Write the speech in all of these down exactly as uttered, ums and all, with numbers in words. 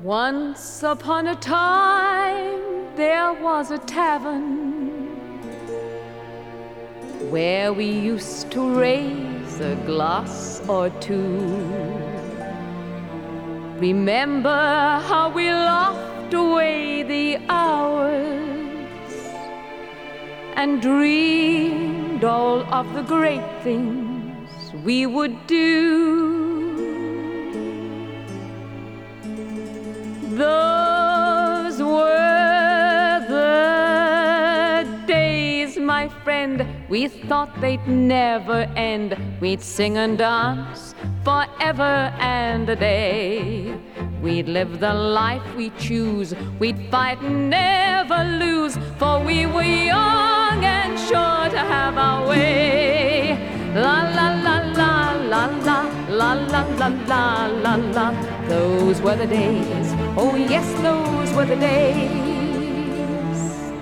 Once upon a time there was a tavern where we used to raise a glass or two. Remember how we laughed away the hours and dreamed all of the great things we would do. Those were the days, my friend, we thought they'd never end. We'd sing and dance forever and a day. We'd live the life we choose. We'd fight and never lose, for we were young and sure to have our way. La la la la la la la la la la la la. Those were the days. Oh yes, those were the days.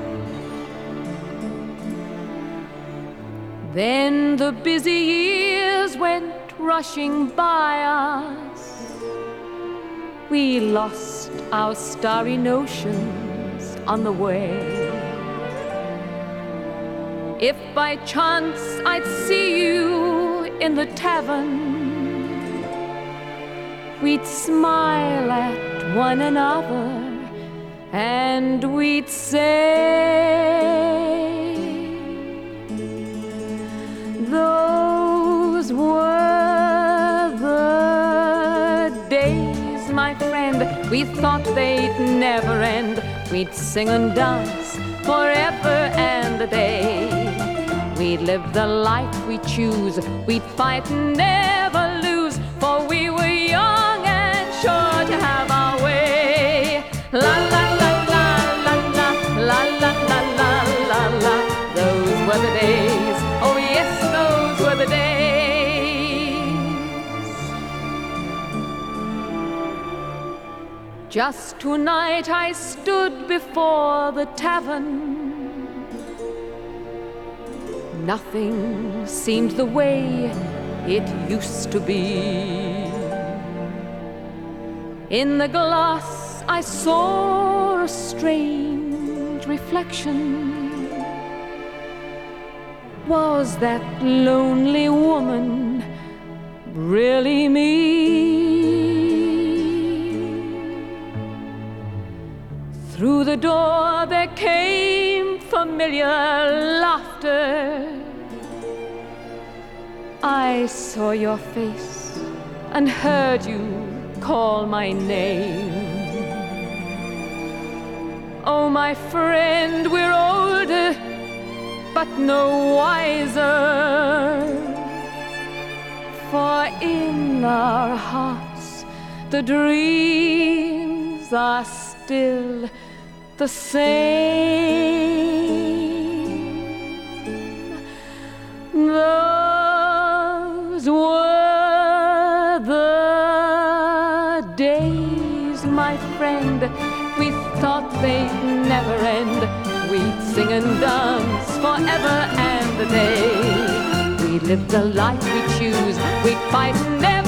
Then the busy years went rushing by us. We lost our starry notions on the way. If by chance I'd see you in the tavern, we'd smile at one another and we'd say, those were the days, my friend, we thought they'd never end. We'd sing and dance forever and a day. We'd live the life we choose. We'd fight and never lose, for we were young and sure to have our way. La la la la la la la la la la la la. Those were the days. Oh yes, those were the days. Just tonight I stood before the tavern. Nothing seemed the way it used to be. In the glass I saw a strange reflection. Was that lonely woman really me? Through the door there came familiar laughter. I saw your face and heard you call my name. Oh, my friend, we're older, but no wiser. For in our hearts the dreams are still the same. Those were the days, my friend, we thought they'd never end. We'd sing and dance forever and a day. We'd live the life we choose. We'd fight and never